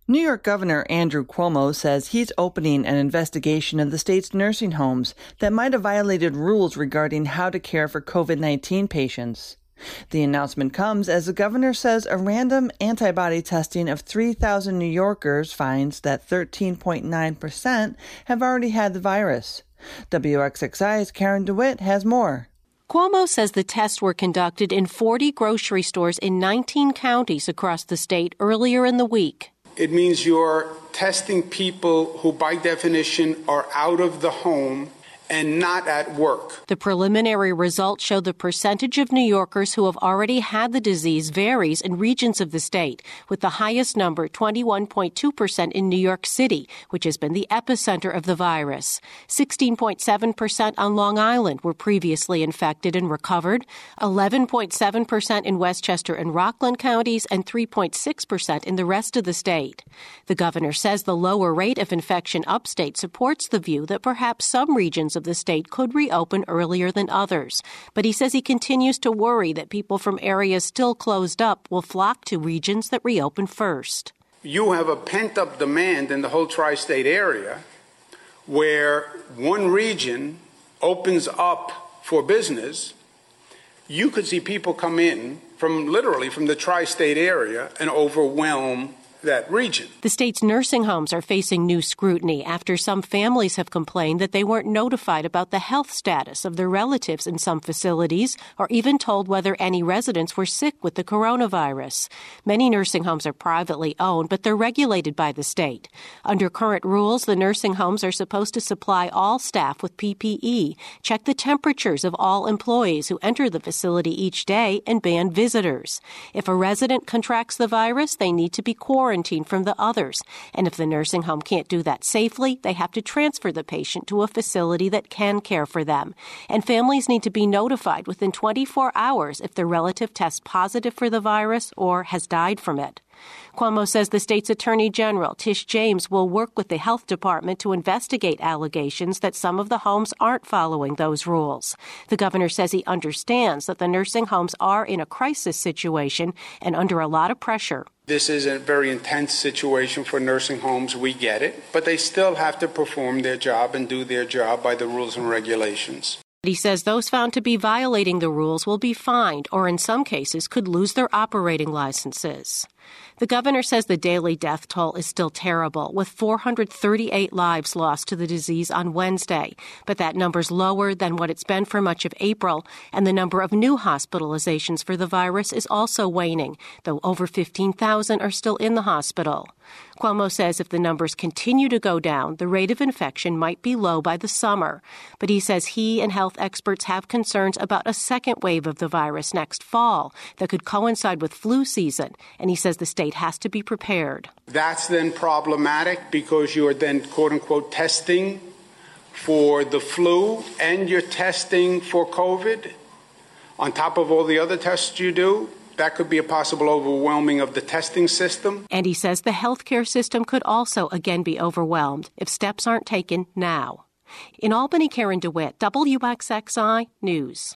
New York Governor Andrew Cuomo says he's opening an investigation of the state's nursing homes that might have violated rules regarding how to care for COVID-19 patients. The announcement comes as the governor says a random antibody testing of 3,000 New Yorkers finds that 13.9% have already had the virus. WXXI's Karen DeWitt has more. Cuomo says the tests were conducted in 40 grocery stores in 19 counties across the state earlier in the week. It means you're testing people who, by definition, are out of the home and not at work. The preliminary results show the percentage of New Yorkers who have already had the disease varies in regions of the state, with the highest number, 21.2% in New York City, which has been the epicenter of the virus. 16.7% on Long Island were previously infected and recovered, 11.7% in Westchester and Rockland counties, and 3.6% in the rest of the state. The governor says the lower rate of infection upstate supports the view that perhaps some regions of the state could reopen earlier than others. But he says he continues to worry that people from areas still closed up will flock to regions that reopen first. You have a pent-up demand in the whole tri-state area where one region opens up for business. You could see people come in from the tri-state area and overwhelm that region. The state's nursing homes are facing new scrutiny after some families have complained that they weren't notified about the health status of their relatives in some facilities or even told whether any residents were sick with the coronavirus. Many nursing homes are privately owned, but they're regulated by the state. Under current rules, the nursing homes are supposed to supply all staff with PPE, check the temperatures of all employees who enter the facility each day, and ban visitors. If a resident contracts the virus, they need to be quarantined from the others. And if the nursing home can't do that safely, they have to transfer the patient to a facility that can care for them. And families need to be notified within 24 hours if their relative tests positive for the virus or has died from it. Cuomo says the state's Attorney General, Tish James, will work with the health department to investigate allegations that some of the homes aren't following those rules. The governor says he understands that the nursing homes are in a crisis situation and under a lot of pressure. This is a very intense situation for nursing homes. We get it. But they still have to perform their job and do their job by the rules and regulations. He says those found to be violating the rules will be fined or in some cases could lose their operating licenses. The governor says the daily death toll is still terrible, with 438 lives lost to the disease on Wednesday. But that number's lower than what it's been for much of April, and the number of new hospitalizations for the virus is also waning, though over 15,000 are still in the hospital. Cuomo says if the numbers continue to go down, the rate of infection might be low by the summer. But he says he and health experts have concerns about a second wave of the virus next fall that could coincide with flu season, and he says the state has to be prepared. That's then problematic because you are then, quote unquote, testing for the flu and you're testing for COVID on top of all the other tests you do. That could be a possible overwhelming of the testing system. And he says the healthcare system could also again be overwhelmed if steps aren't taken now. In Albany, Karen DeWitt, WXXI News.